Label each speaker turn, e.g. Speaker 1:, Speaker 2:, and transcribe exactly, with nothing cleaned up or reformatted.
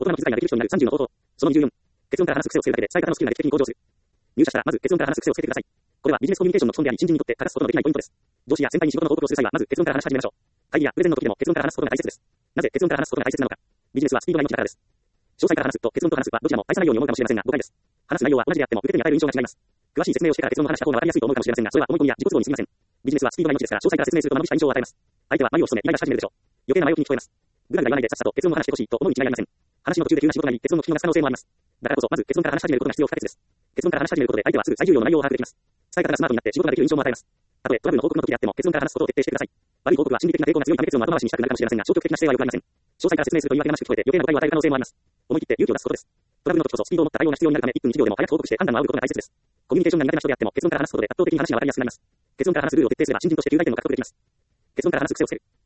Speaker 1: 大人の気遣いができる人になるさんじゅうの方法。そのにじゅうよん。結論から話す癖をつけるだけで伝え方のスキルが劇的に向上する。入社したらまず結論から話す癖をつけてください。これはビジネスコミュニケーションの基本であり、新人にとって欠かすことのできないポイントです。上司や先輩に仕事の報告をする際はまず結論から話し始めましょう。会議やプレゼンの時でも結論から話すことが大切です。なぜ結論から話すことが大切なのか。ビジネスはスピードが命だからです。詳細から話すと結論と話すはどちらも大差ないように思うかもしれませんが誤解です。話す内容は同じであっても受け手に与える印象が違います。詳しい説明をしてから結論の話した方が分かりやすいと思うかもしれませんが、それは思い込みや自己都合に過ぎません。ビジネスはスピードが命ですから、詳細から説明するとまぶした印象を与えます。相手は眉を潜めイライラし始めるでしょう。余計な前置きに聞こえます。ぐだぐだ言わないでさっさと結論を話してほしいと思うに違いありません。話の途中で急な仕事があり、結論の聞き逃す可能性もあります。だからこそ、まず結論から話し始めることが必要不可欠です。結論から話し始めることで相手はすぐ最重要の内容を把握できます。伝え方がスマートになって仕事ができる印象も与えます。たとえトラブルの報告の時であっても結論から話すことを徹底してください。悪い報告は心理的な抵抗が強いため結論を後回しにしたくなるかもしれませんが、消極的な姿勢は良くありません。詳細から説明すると言い訳がましく聞こえて余計な誤解を与える可能性もあります。思い切って勇気を出すことです。トラブルの時こそスピードを持った対応が必要になるためいっぷんいちびょうでも早く報告して判断を仰ぐことが大切です。コミュニケーションが苦手な人であっても結論から話すことで圧倒的に話が分かりやすくなります。結論から話すルールを徹底すれば新人として及第点を獲得できます。結論から話す癖をつける。